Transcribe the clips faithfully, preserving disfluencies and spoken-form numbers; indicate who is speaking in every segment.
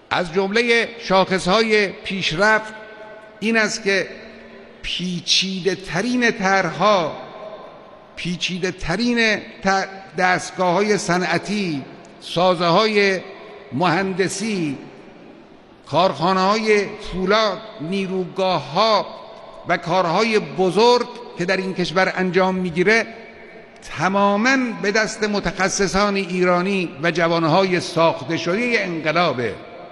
Speaker 1: از جمله شاخصهای پیشرفت این است که پیچیده ترین طرح‌ها، پیچیده ترین دستگاه های صنعتی، سازه های مهندسی، کارخانه های فولاد، نیروگاه ها و کارهای بزرگ که در این کشور انجام میگیره تماماً به دست متخصصان ایرانی و جوانهای ساخته شده انقلابه.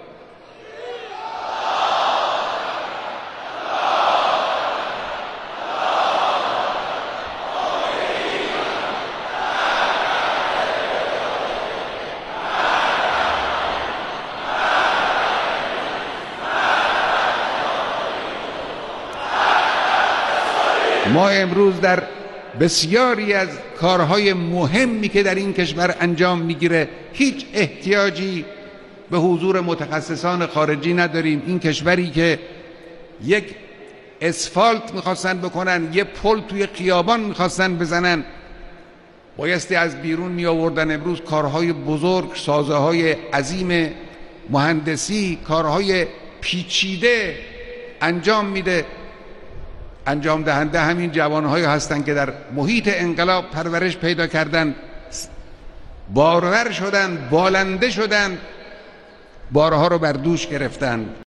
Speaker 1: ما امروز در بسیاری از کارهای مهمی که در این کشور انجام میگیره هیچ احتیاجی به حضور متخصصان خارجی نداریم. این کشوری که یک اسفالت میخواستن بکنن، یک پل توی خیابان میخواستن بزنن، بایستی از بیرون می آوردن. امروز کارهای بزرگ، سازه های عظیم مهندسی، کارهای پیچیده انجام میده. انجام دهنده همین جوانهایی هستند که در محیط انقلاب پرورش پیدا کردن، بارور شدن، بالنده شدن، بارها رو بر دوش گرفتن.